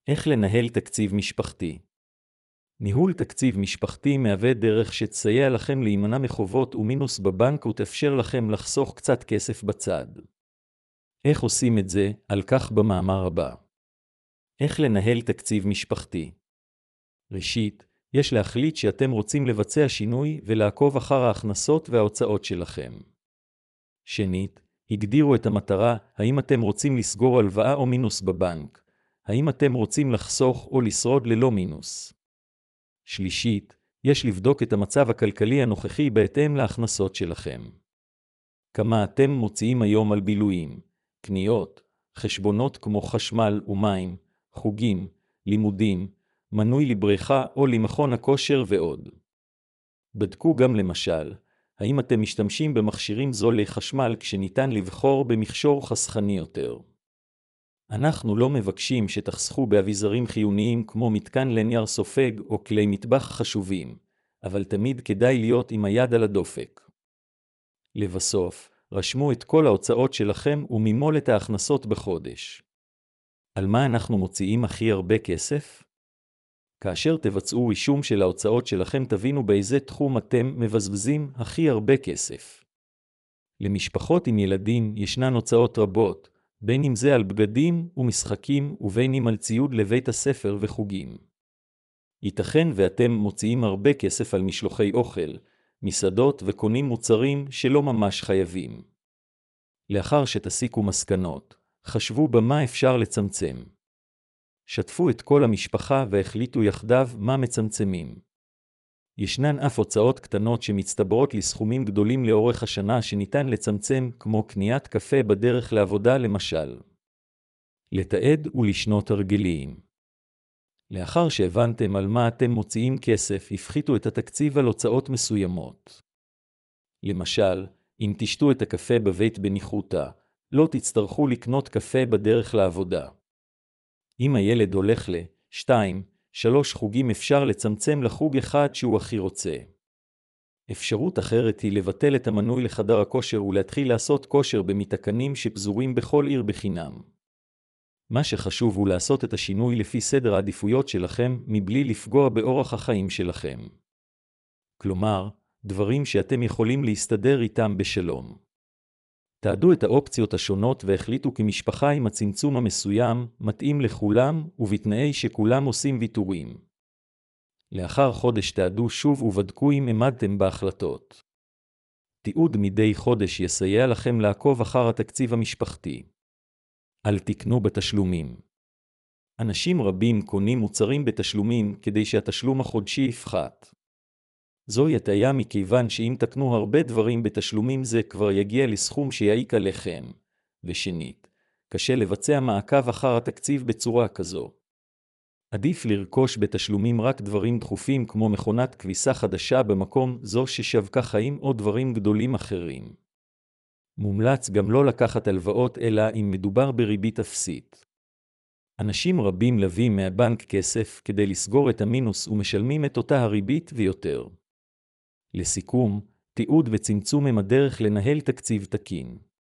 איך לנהל תקציב משפחתי? ניהול תקציב משפחתי מהווה דרך שתסייע לכם להימנע מחובות ומינוס בבנק ותאפשר לכם לחסוך קצת כסף בצד. איך עושים את זה? על כך במאמר הבא. איך לנהל תקציב משפחתי? ראשית, יש להחליט שאתם רוצים לבצע שינוי ולעקוב אחר ההכנסות וההוצאות שלכם. שנית, הגדירו את המטרה, האם אתם רוצים לסגור הלוואה או מינוס בבנק, האם אתם רוצים לחסוך או לשרוד ללא מינוס. שלישית, יש לבדוק את המצב הכלכלי הנוכחי בהתאם להכנסות שלכם. כמה אתם מוציאים היום על בילויים, קניות, חשבונות כמו חשמל ומים, חוגים, לימודים, מנוי לבריכה או למכון הכושר ועוד. בדקו גם למשל, האם אתם משתמשים במכשירים זולי חשמל כשניתן לבחור במכשור חסכני יותר. אנחנו לא מבקשים שתחסכו באביזרים חיוניים כמו מתקן לנייר סופג או כלי מטבח חשובים, אבל תמיד כדאי להיות עם היד על הדופק. לבסוף, רשמו את כל ההוצאות שלכם וממול את ההכנסות בחודש. על מה אנחנו מוציאים הכי הרבה כסף? כאשר תבצעו רישום של ההוצאות שלכם תבינו באיזה תחום אתם מבזבזים הכי הרבה כסף. למשפחות עם ילדים ישנן הוצאות רבות, בין אם זה על בגדים ומשחקים ובין אם על ציוד לבית הספר וחוגים. ייתכן ואתם מוציאים הרבה כסף על משלוחי אוכל, מסעדות וקונים מוצרים שלא ממש חייבים. לאחר שתסיקו מסקנות, חשבו במה אפשר לצמצם. שתפו את כל המשפחה והחליטו יחדיו מה מצמצמים. ישנן אף הוצאות קטנות שמצטברות לסכומים גדולים לאורך השנה שניתן לצמצם, כמו קניית קפה בדרך לעבודה למשל. לתעד ולשנות הרגלים. לאחר שהבנתם על מה אתם מוציאים כסף, הפחיתו את התקציב על הוצאות מסוימות. למשל, אם תשתו את הקפה בבית בניחותא, לא תצטרכו לקנות קפה בדרך לעבודה. אם הילד הולך ל-2-3 חוגים אפשר לצמצם לחוג אחד שהוא הכי רוצה. אפשרות אחרת היא לבטל את המנוי לחדר הכושר ולהתחיל לעשות כושר במתקנים שפזורים בכל עיר בחינם. מה שחשוב הוא לעשות את השינוי לפי סדר העדיפויות שלכם מבלי לפגוע באורח החיים שלכם. כלומר, דברים שאתם יכולים להסתדר איתם בשלום. תעדו את האופציות השונות והחליטו כמשפחה אם הצמצום המסוים מתאים לכולם ובתנאי שכולם עושים ויתורים. לאחר חודש תעדו שוב ובדקו אם עמדתם בהחלטות. תיעוד מדי חודש יסייע לכם לעקוב אחר התקציב המשפחתי. אל תקנו בתשלומים. אנשים רבים קונים מוצרים בתשלומים כדי שהתשלום החודשי יפחת. זוהי הטעיה מכיוון שאם תקנו הרבה דברים בתשלומים זה כבר יגיע לסכום שיעיק עליכם. ושנית, קשה לבצע מעקב אחר התקציב בצורה כזו. עדיף לרכוש בתשלומים רק דברים דחופים כמו מכונת כביסה חדשה במקום זו ששווקה חיים או דברים גדולים אחרים. מומלץ גם לא לקחת הלוואות אלא אם מדובר בריבית אפסית. אנשים רבים לווים מהבנק כסף כדי לסגור את המינוס ומשלמים את אותה הריבית ויותר. לסיכום, תיעוד וצמצום הם הדרך לנהל תקציב תקין.